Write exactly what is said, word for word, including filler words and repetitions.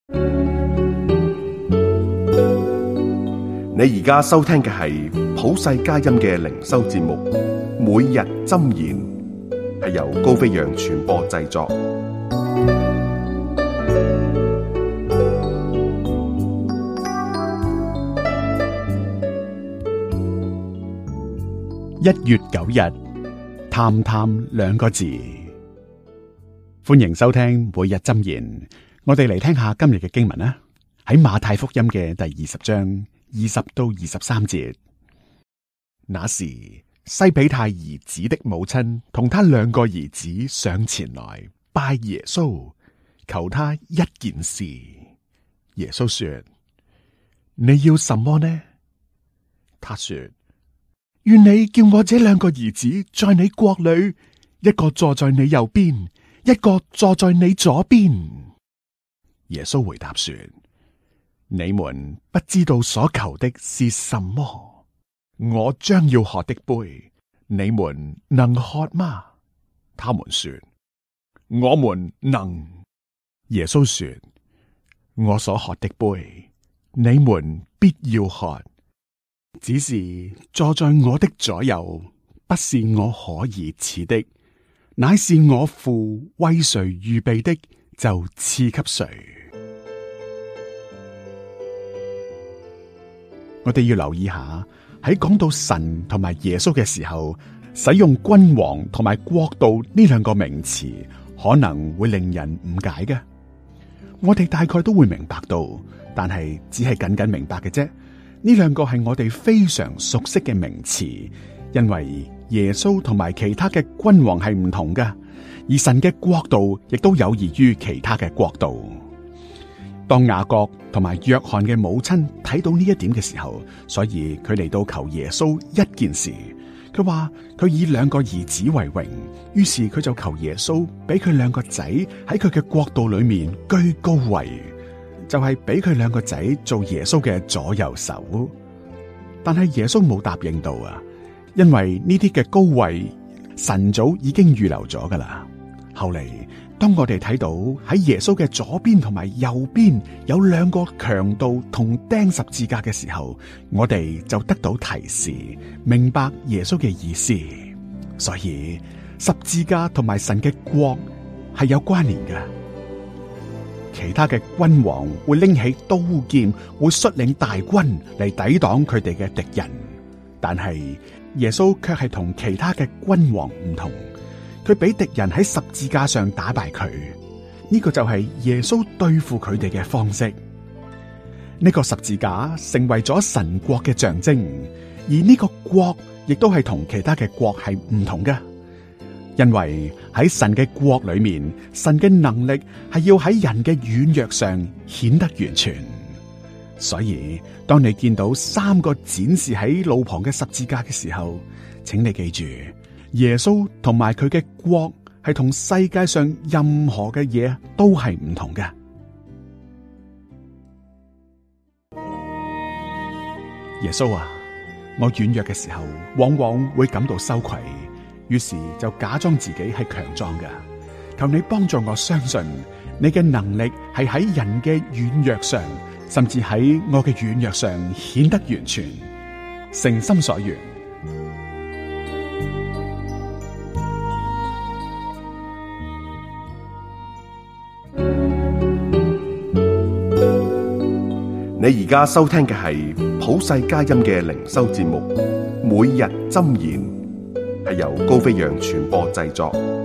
你而家收聽嘅係普世佳音嘅靈修節目，每日箴言，係由高飛揚傳播製作。 一月九日，談談兩個字。歡迎收聽每日箴言。我哋嚟聽下今日嘅經文啦，喺馬太福音嘅第二十章二十到二十三節。那時，西比泰兒子的母親同他兩個兒子上前來拜耶穌，求他一件事。耶穌說：你要什麼呢？他說：願你叫我這兩個兒子在你國裏，一個坐在你右邊，一個坐在你左邊。耶穌回答說：你們不知道所求的是什麼。我將要喝的杯，你們能喝嗎？他們說：我們能。耶穌說：我所喝的杯，你們必要喝。只是坐在我的左右，不是我可以賜的，乃是我父為誰預備的，就賜給誰。我哋要留意下，喺講到神同埋耶穌嘅時候，使用君王同埋國度呢兩個名詞，可能會令人誤解嘅。我哋大概都會明白到，但係只係僅僅明白嘅啫。呢兩個係我哋非常熟悉嘅名詞，因為耶穌同埋其他嘅君王係唔同嘅，而神嘅國度亦都有異於其他嘅國度。當雅各同埋約翰嘅母親睇到呢一點嘅時候，所以佢嚟到求耶穌一件事。佢話佢以兩個兒子為榮，於是佢就求耶穌俾佢兩個仔喺佢嘅國度裏面居高位，就係俾佢兩個仔做耶穌嘅左右手。但係耶穌冇答應到啊，因為呢啲嘅高位神早已經預留咗噶啦。後嚟當我哋睇到喺耶穌嘅左邊同埋右邊有兩個強盜同釘十字架嘅時候，我哋就得到提示，明白耶穌嘅意思。所以十字架同埋神嘅國係有關聯嘅。其他嘅君王會拎起刀劍，會率領大軍嚟抵擋佢哋嘅敵人，但係耶穌卻係同其他嘅君王唔同。佢俾敵人喺十字架上打敗佢，呢個就係耶穌對付佢哋嘅方式。呢個十字架成為咗神國嘅象徵，而呢個國亦都係同其他嘅國係唔同嘅。因為喺神嘅國裏面，神嘅能力係要喺人嘅軟弱上顯得完全。所以當你見到三個展示喺路旁嘅十字架嘅時候，請你記住，耶穌同埋佢嘅國係同世界上任何嘅嘢都係唔同嘅。耶穌啊，我軟弱嘅時候，往往會感到羞愧，於是就假裝自己係強壯嘅。求你幫助我相信，你嘅能力係喺人嘅軟弱上，甚至喺我嘅軟弱上顯得完全。誠心所願。 你而家收聽嘅係普世佳音嘅靈修節目，每日箴言，係由高飛揚傳播製作。